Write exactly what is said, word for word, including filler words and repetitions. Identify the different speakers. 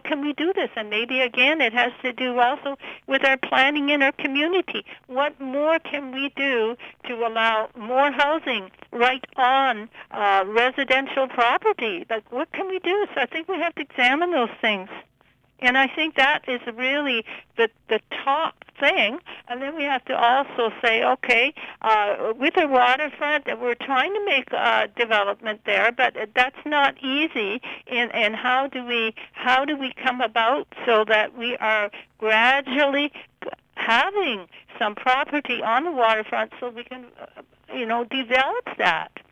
Speaker 1: can we do this? And maybe, again, it has to do also with our planning in our community. What more can we do to allow more housing right on uh, residential property? Like, what can we do? So I think we have to examine those things. And I think that is really the the top thing. And then we have to also say, okay, uh, with the waterfront, we're trying to make uh, development there, but that's not easy. And, and how do we how do we come about so that we are gradually having some property on the waterfront so we can, uh, you know, develop that?